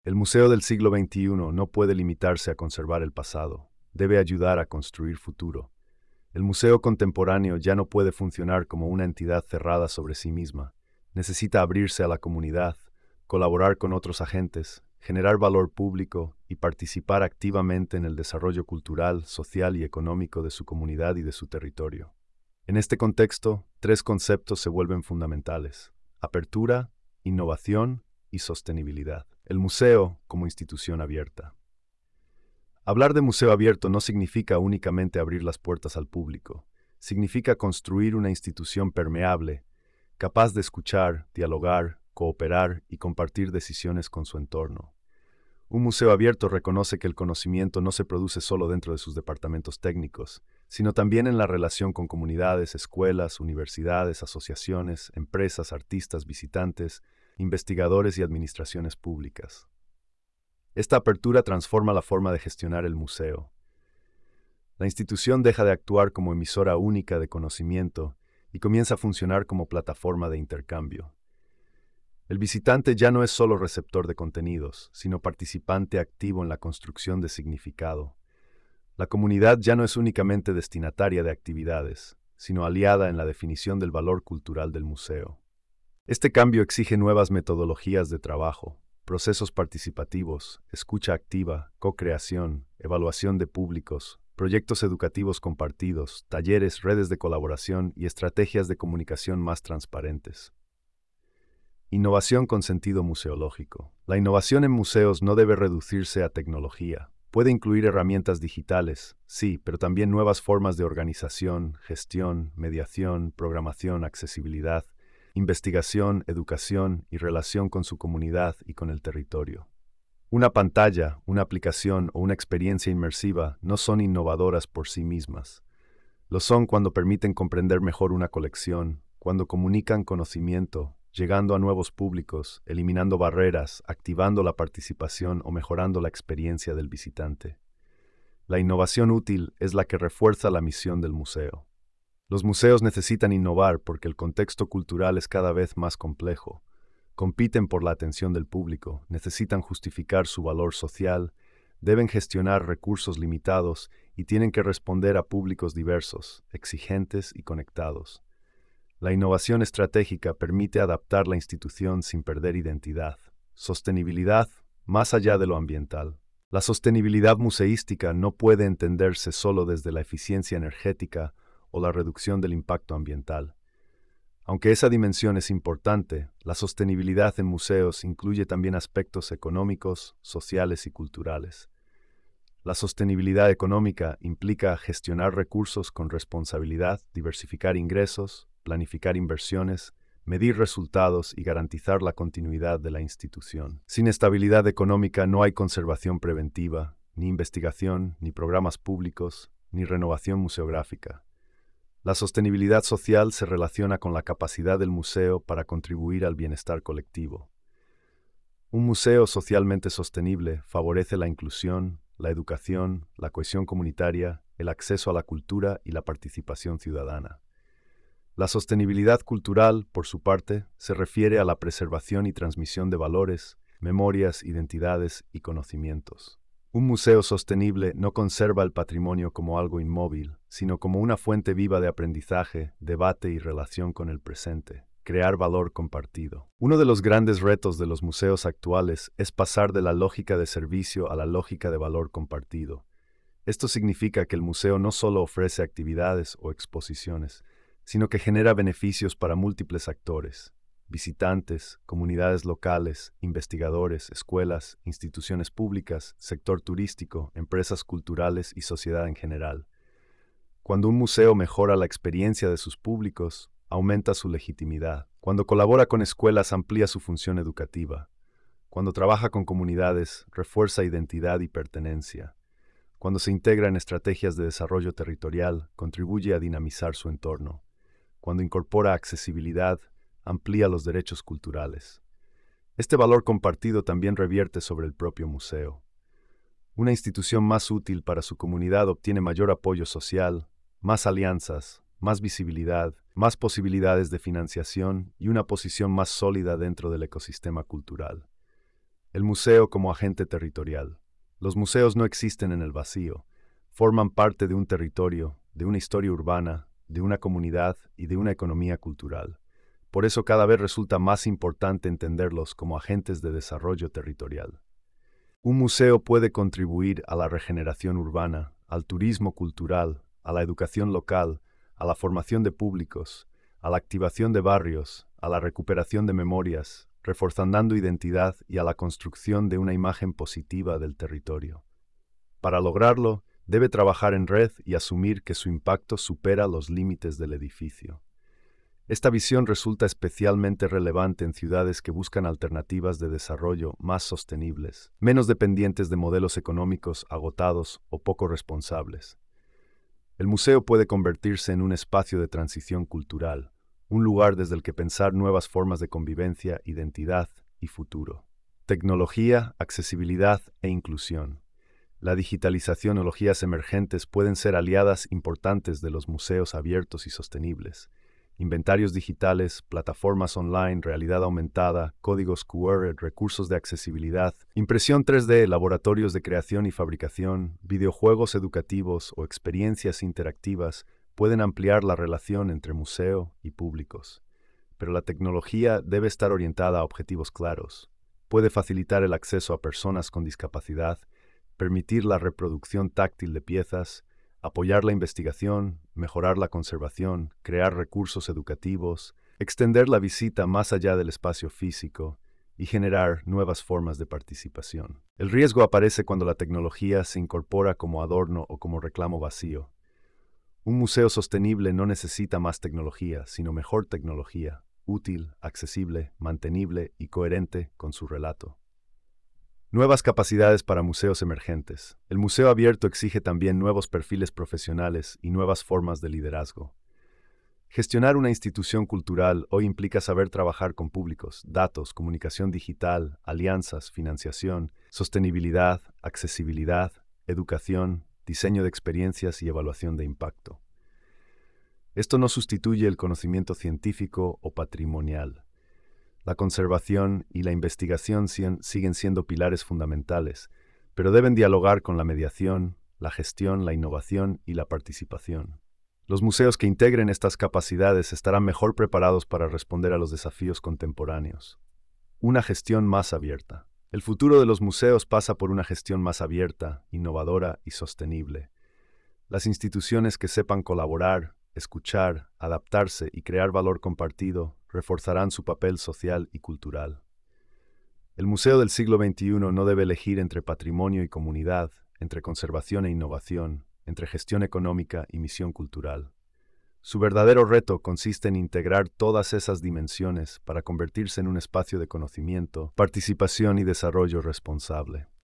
El museo del siglo XXI no puede limitarse a conservar el pasado, debe ayudar a construir futuro. El museo contemporáneo ya no puede funcionar como una entidad cerrada sobre sí misma. Necesita abrirse a la comunidad, colaborar con otros agentes, generar valor público y participar activamente en el desarrollo cultural, social y económico de su comunidad y de su territorio. En este contexto, tres conceptos se vuelven fundamentales: apertura, innovación y sostenibilidad. El museo como institución abierta. Hablar de museo abierto no significa únicamente abrir las puertas al público. Significa construir una institución permeable, capaz de escuchar, dialogar, cooperar y compartir decisiones con su entorno. Un museo abierto reconoce que el conocimiento no se produce solo dentro de sus departamentos técnicos, sino también en la relación con comunidades, escuelas, universidades, asociaciones, empresas, artistas, visitantes, investigadores y administraciones públicas. Esta apertura transforma la forma de gestionar el museo. La institución deja de actuar como emisora única de conocimiento y comienza a funcionar como plataforma de intercambio. El visitante ya no es solo receptor de contenidos, sino participante activo en la construcción de significado. La comunidad ya no es únicamente destinataria de actividades, sino aliada en la definición del valor cultural del museo. Este cambio exige nuevas metodologías de trabajo, procesos participativos, escucha activa, co-creación, evaluación de públicos, proyectos educativos compartidos, talleres, redes de colaboración y estrategias de comunicación más transparentes. Innovación con sentido museológico. La innovación en museos no debe reducirse a tecnología. Puede incluir herramientas digitales, sí, pero también nuevas formas de organización, gestión, mediación, programación, accesibilidad, investigación, educación y relación con su comunidad y con el territorio. Una pantalla, una aplicación o una experiencia inmersiva no son innovadoras por sí mismas. Lo son cuando permiten comprender mejor una colección, cuando comunican conocimiento, llegando a nuevos públicos, eliminando barreras, activando la participación o mejorando la experiencia del visitante. La innovación útil es la que refuerza la misión del museo. Los museos necesitan innovar porque el contexto cultural es cada vez más complejo. Compiten por la atención del público, necesitan justificar su valor social, deben gestionar recursos limitados y tienen que responder a públicos diversos, exigentes y conectados. La innovación estratégica permite adaptar la institución sin perder identidad. Sostenibilidad, más allá de lo ambiental. La sostenibilidad museística no puede entenderse solo desde la eficiencia energética o la reducción del impacto ambiental. Aunque esa dimensión es importante, la sostenibilidad en museos incluye también aspectos económicos, sociales y culturales. La sostenibilidad económica implica gestionar recursos con responsabilidad, diversificar ingresos, planificar inversiones, medir resultados y garantizar la continuidad de la institución. Sin estabilidad económica no hay conservación preventiva, ni investigación, ni programas públicos, ni renovación museográfica. La sostenibilidad social se relaciona con la capacidad del museo para contribuir al bienestar colectivo. Un museo socialmente sostenible favorece la inclusión, la educación, la cohesión comunitaria, el acceso a la cultura y la participación ciudadana. La sostenibilidad cultural, por su parte, se refiere a la preservación y transmisión de valores, memorias, identidades y conocimientos. Un museo sostenible no conserva el patrimonio como algo inmóvil, sino como una fuente viva de aprendizaje, debate y relación con el presente. Crear valor compartido. Uno de los grandes retos de los museos actuales es pasar de la lógica de servicio a la lógica de valor compartido. Esto significa que el museo no solo ofrece actividades o exposiciones, sino que genera beneficios para múltiples actores: visitantes, comunidades locales, investigadores, escuelas, instituciones públicas, sector turístico, empresas culturales y sociedad en general. Cuando un museo mejora la experiencia de sus públicos, aumenta su legitimidad. Cuando colabora con escuelas, amplía su función educativa. Cuando trabaja con comunidades, refuerza identidad y pertenencia. Cuando se integra en estrategias de desarrollo territorial, contribuye a dinamizar su entorno. Cuando incorpora accesibilidad, amplía los derechos culturales. Este valor compartido también revierte sobre el propio museo. Una institución más útil para su comunidad obtiene mayor apoyo social, más alianzas, más visibilidad, más posibilidades de financiación y una posición más sólida dentro del ecosistema cultural. El museo como agente territorial. Los museos no existen en el vacío. Forman parte de un territorio, de una historia urbana, de una comunidad y de una economía cultural. Por eso cada vez resulta más importante entenderlos como agentes de desarrollo territorial. Un museo puede contribuir a la regeneración urbana, al turismo cultural, a la educación local, a la formación de públicos, a la activación de barrios, a la recuperación de memorias, reforzando identidad y a la construcción de una imagen positiva del territorio. Para lograrlo, debe trabajar en red y asumir que su impacto supera los límites del edificio. Esta visión resulta especialmente relevante en ciudades que buscan alternativas de desarrollo más sostenibles, menos dependientes de modelos económicos agotados o poco responsables. El museo puede convertirse en un espacio de transición cultural, un lugar desde el que pensar nuevas formas de convivencia, identidad y futuro. Tecnología, accesibilidad e inclusión. La digitalización y tecnologías emergentes pueden ser aliadas importantes de los museos abiertos y sostenibles. Inventarios digitales, plataformas online, realidad aumentada, códigos QR, recursos de accesibilidad, impresión 3D, laboratorios de creación y fabricación, videojuegos educativos o experiencias interactivas pueden ampliar la relación entre museo y públicos. Pero la tecnología debe estar orientada a objetivos claros. Puede facilitar el acceso a personas con discapacidad, permitir la reproducción táctil de piezas, apoyar la investigación, mejorar la conservación, crear recursos educativos, extender la visita más allá del espacio físico y generar nuevas formas de participación. El riesgo aparece cuando la tecnología se incorpora como adorno o como reclamo vacío. Un museo sostenible no necesita más tecnología, sino mejor tecnología, útil, accesible, mantenible y coherente con su relato. Nuevas capacidades para museos emergentes. El museo abierto exige también nuevos perfiles profesionales y nuevas formas de liderazgo. Gestionar una institución cultural hoy implica saber trabajar con públicos, datos, comunicación digital, alianzas, financiación, sostenibilidad, accesibilidad, educación, diseño de experiencias y evaluación de impacto. Esto no sustituye el conocimiento científico o patrimonial. La conservación y la investigación siguen siendo pilares fundamentales, pero deben dialogar con la mediación, la gestión, la innovación y la participación. Los museos que integren estas capacidades estarán mejor preparados para responder a los desafíos contemporáneos. Una gestión más abierta. El futuro de los museos pasa por una gestión más abierta, innovadora y sostenible. Las instituciones que sepan colaborar, escuchar, adaptarse y crear valor compartido reforzarán su papel social y cultural. El Museo del Siglo XXI no debe elegir entre patrimonio y comunidad, entre conservación e innovación, entre gestión económica y misión cultural. Su verdadero reto consiste en integrar todas esas dimensiones para convertirse en un espacio de conocimiento, participación y desarrollo responsable.